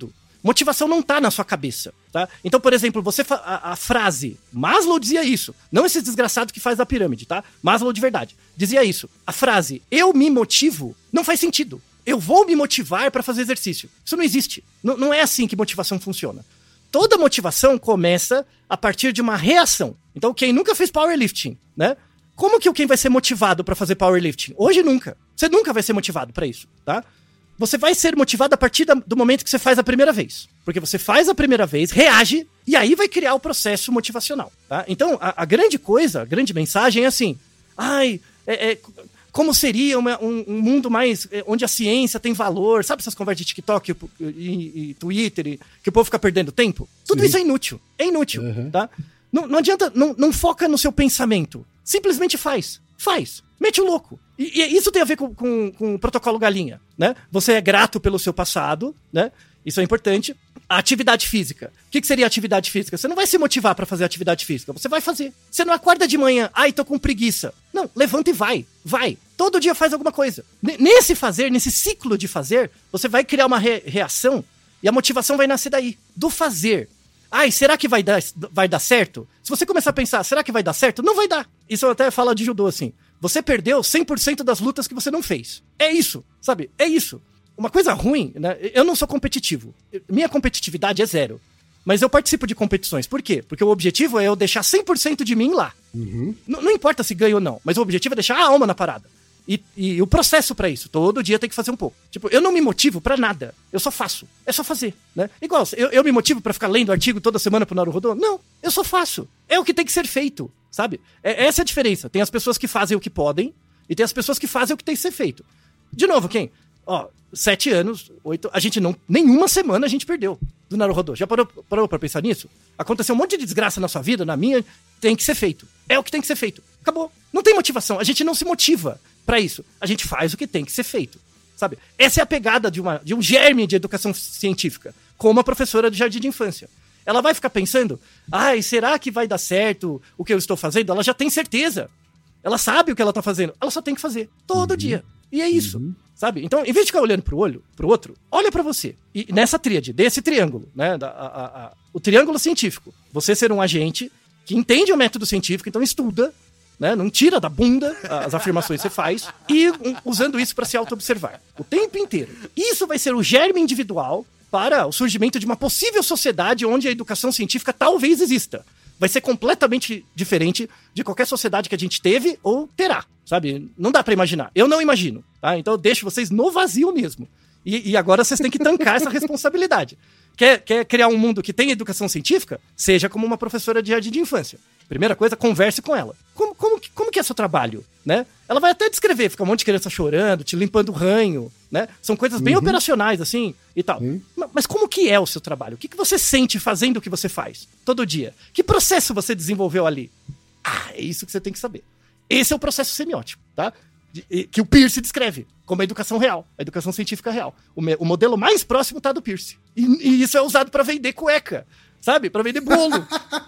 Motivação não tá na sua cabeça, tá? Então, por exemplo, você fa- a, a frase, Maslow dizia isso, não esse desgraçado que faz a pirâmide, tá? Maslow de verdade, dizia isso. A frase, eu me motivo, não faz sentido. Eu vou me motivar para fazer exercício. Isso não existe. N- não é assim que motivação funciona. Toda motivação começa a partir de uma reação. Então, quem nunca fez powerlifting, né? Como que o quem vai ser motivado para fazer powerlifting? Hoje nunca. Você nunca vai ser motivado para isso, tá? Você vai ser motivado a partir da, do momento que você faz a primeira vez. Porque você faz a primeira vez, reage, e aí vai criar o processo motivacional, tá? Então, a, a grande coisa, a grande mensagem é assim, ai, é, é, como seria uma, um, um mundo mais, é, onde a ciência tem valor, sabe essas conversas de TikTok e, e, e Twitter, e, que o povo fica perdendo tempo? Tudo Sim. isso é inútil, é inútil, uhum. tá? Não, não adianta, não, não foca no seu pensamento, simplesmente faz, faz, mete o louco. E, e isso tem a ver com, com, com o protocolo galinha, né? Você é grato pelo seu passado, né? Isso é importante. A atividade física. O que, que seria atividade física? Você não vai se motivar pra fazer atividade física. Você vai fazer. Você não acorda de manhã, ai, tô com preguiça. Não, levanta e vai. Vai. Todo dia faz alguma coisa. N- nesse fazer, nesse ciclo de fazer, você vai criar uma re- reação e a motivação vai nascer daí. Do fazer. Ai, será que vai dar, vai dar certo? Se você começar a pensar, será que vai dar certo? Não vai dar. Isso eu até falo de judô, assim. Você perdeu cem por cento das lutas que você não fez. É isso, sabe? É isso. Uma coisa ruim, né? Eu não sou competitivo. Minha competitividade é zero. Mas eu participo de competições. Por quê? Porque o objetivo é eu deixar cem por cento de mim lá. Uhum. N- não importa se ganho ou não, mas o objetivo é deixar a alma na parada. E, e o processo pra isso, todo dia tem que fazer um pouco. Tipo, eu não me motivo pra nada, eu só faço. É só fazer, né? Igual, eu, eu me motivo pra ficar lendo artigo toda semana pro Naruhodô? Não, eu só faço. É o que tem que ser feito, sabe? É, essa é a diferença. Tem as pessoas que fazem o que podem e tem as pessoas que fazem o que tem que ser feito. De novo, quem? Ó, sete anos, oito, a gente não... Nenhuma semana a gente perdeu do Naruhodô. Já parou, parou pra pensar nisso? Aconteceu um monte de desgraça na sua vida, na minha, tem que ser feito. É o que tem que ser feito. Acabou. Não tem motivação. A gente não se motiva pra isso. A gente faz o que tem que ser feito, sabe? Essa é a pegada de, uma, de um germe de educação científica, como a professora de jardim de infância. Ela vai ficar pensando, ai, será que vai dar certo o que eu estou fazendo? Ela já tem certeza. Ela sabe o que ela tá fazendo. Ela só tem que fazer todo uhum. dia. E é isso, uhum. sabe? Então, em vez de ficar olhando pro olho, pro outro, olha pra você. E nessa tríade, desse triângulo, né? Da, a, a, a, o triângulo científico. Você ser um agente que entende o método científico, então estuda, né? Não tira da bunda as afirmações que você faz e um, usando isso para se auto-observar o tempo inteiro. Isso vai ser o germe individual para o surgimento de uma possível sociedade onde a educação científica talvez exista. Vai ser completamente diferente de qualquer sociedade que a gente teve ou terá, sabe? Não dá para imaginar. Eu não imagino, tá? Então eu deixo vocês no vazio mesmo. E, e agora vocês têm que tancar essa responsabilidade. Quer, quer criar um mundo que tem educação científica? Seja como uma professora de jardim de infância. Primeira coisa, converse com ela. Como, como, como que é seu trabalho, né? Ela vai até descrever, fica um monte de criança chorando, te limpando o ranho, né? São coisas bem uhum. operacionais, assim, e tal. Uhum. Mas, mas como que é o seu trabalho? O que, que você sente fazendo o que você faz todo dia? Que processo você desenvolveu ali? Ah, é isso que você tem que saber. Esse é o processo semiótico, tá? De, que o Peirce descreve como a educação real, a educação científica real. O, me, o modelo mais próximo tá do Peirce. E, e isso é usado para vender cueca, sabe? Para vender bolo.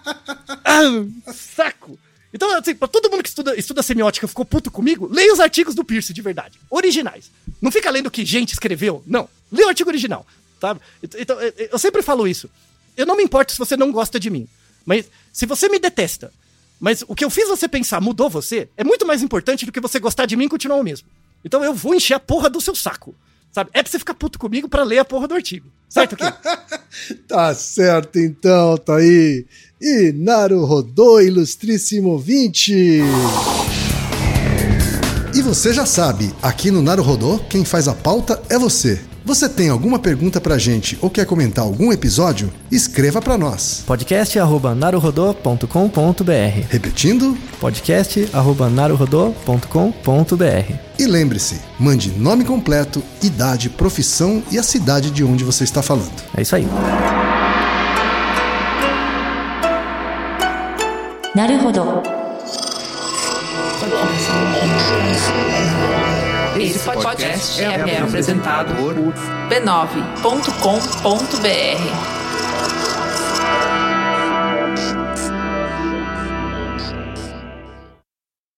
Ah, saco! Então, assim, pra todo mundo que estuda, estuda semiótica ficou puto comigo, leia os artigos do Peirce de verdade, originais. Não fica lendo o que gente escreveu, não. Lê o artigo original, sabe? Então, eu sempre falo isso. Eu não me importo se você não gosta de mim, mas se você me detesta, mas o que eu fiz você pensar mudou você, é muito mais importante do que você gostar de mim e continuar o mesmo. Então eu vou encher a porra do seu saco, sabe? É pra você ficar puto comigo pra ler a porra do artigo. Certo, Kim? Tá certo, então, tá aí. E Naruhodô, ilustríssimo ouvinte! E você já sabe, aqui no Naruhodô, quem faz a pauta é você. Você tem alguma pergunta pra gente ou quer comentar algum episódio? Escreva pra nós. podcast arroba naruhodô ponto com ponto b r. Repetindo? podcast arroba naruhodô ponto com ponto b r. E lembre-se, mande nome completo, idade, profissão e a cidade de onde você está falando. É isso aí. Naruhodô. Esse podcast é, é apresentado por b nove ponto com ponto b r.